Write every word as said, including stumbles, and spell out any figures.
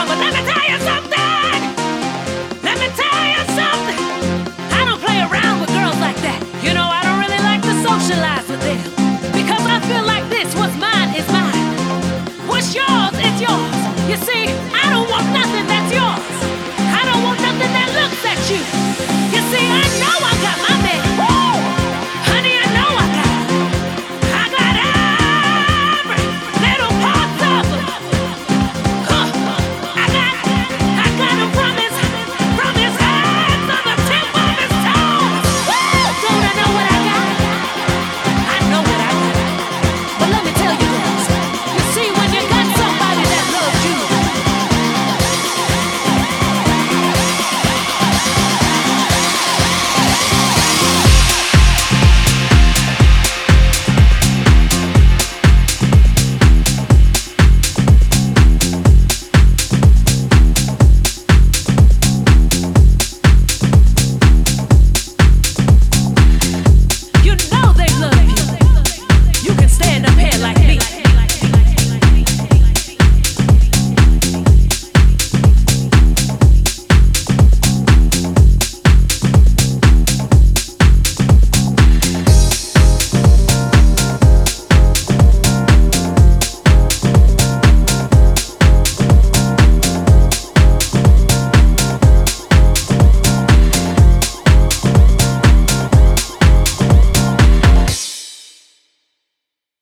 But let me tell you something. Let me tell you something. I don't play around with girls like that. You know, I don't really like to socialize with them. Because I feel like this, what's mine is mine. What's yours is yours. You see, I don't want nothing that's yours. I don't want nothing that looks at you. You see, I know I